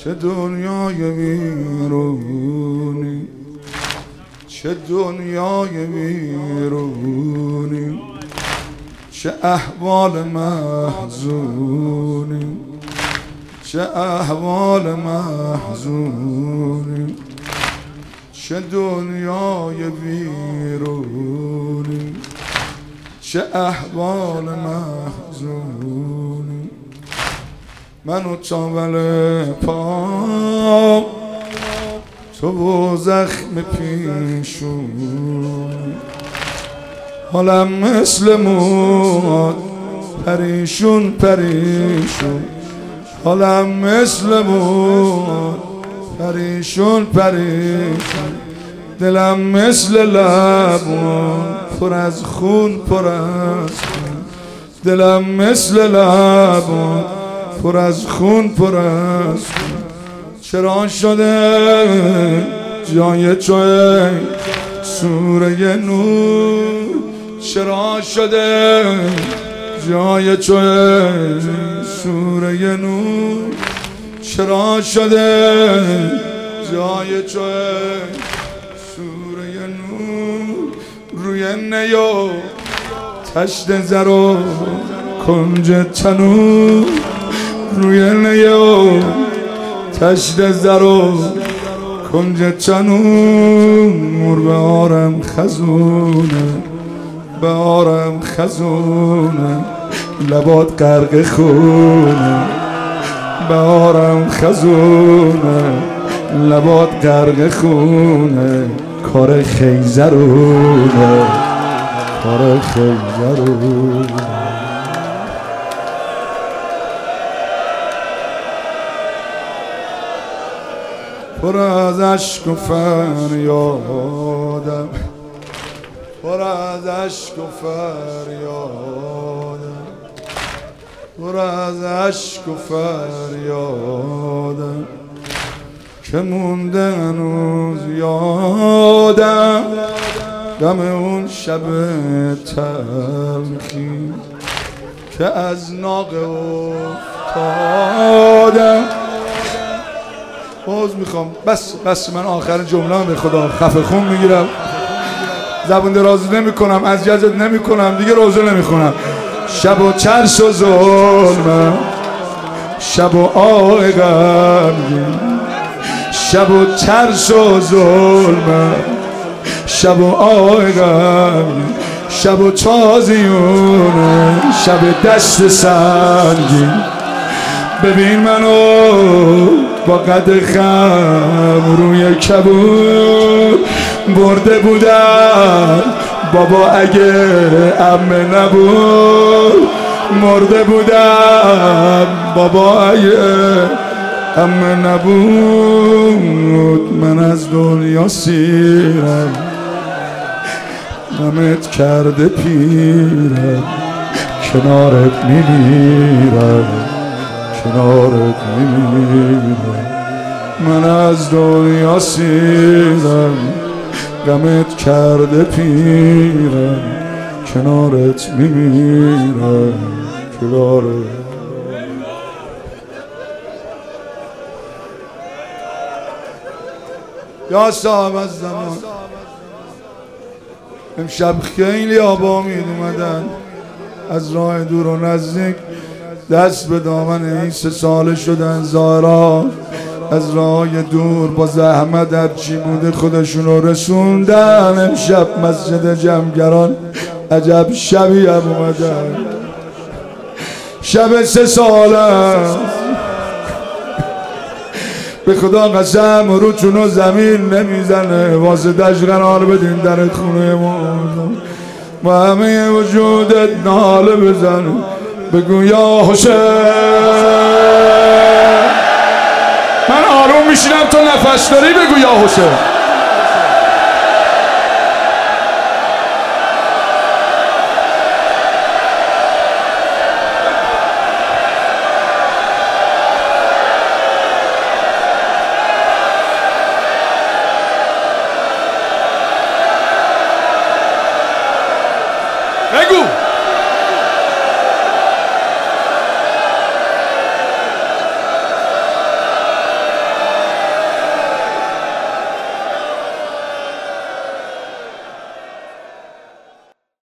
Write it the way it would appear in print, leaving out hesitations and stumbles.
چه دنیای ویرونی، چه دنیای ویرونی، چه احوال محزونی، چه احوال محزونی، چه دنیای ویرونی، چه احوال محزونی. منو تاول پام تو و زخم پیشون، حالم مثل مواد پریشون پریشون، حالم مثل مواد پریشون پریشون، دلم مثل لبان پر از خون پر از خون، دلم مثل لبان پر از خون پر از خون. چرا شده جای توی سوره نور، چرا شده جای توی سوره نور، چرا شده جای توی سوره نور. روی نیا تشت زر و کنج تنور، روی نیا تشت زر و کنج تنور. به آرم خزونه، به آرم خزونه، لبات غرق خونه، به آرم خزونه، لبات غرق خونه. کار خیزرونه، کار خیزرونه. پر از عشق و فریادم، پر از عشق و فریادم، پر از عشق و فریادم، که مونده هنوز یادم غم اون شب تلخی که از ناقه افتادم. باز میخوام بس من آخر جمله به خدا خفه خون میگیرم، زبون دراز نمی کنم، اذیتت نمی کنم دیگه، روزه نمی خونم. شب و ترس و ظلمم، شب و آه غمگین، شب و ترس و ظلمم، شب و آه غمگین، شب و تازیونه، شب دست سنگین. ببین منو با قد خم روی کبود برده بودم، بابا اگه عمه نبود مرده بودم، بابا اگه عمه نبود. من از دنیا سیرم، غمت کرده پیرم، کنارت میمیرم، کنارت میمیرم. من از دنیا سیرم، غمت کرده پیرم، کنارت میمیرم، کنارت. یا صاحب از زمان، امشب خیلی آبا امید اومدن از راه دور و نزدیک، دست به دامن این 3 ساله شدن ظاهرا، از راه دور با زحمت هرچی بوده خودشونو رسوندن. امشب مسجد جمگران عجب شبی هم اومدن، شب 3 ساله. به خدا قسم روتونو زمین نمیزنه، واسطش قرار بدین در خونه ما با همه وجودت ناله بزن، بگو یا حسین. من آروم میشینم تو نفس داری، بگو یا حسین.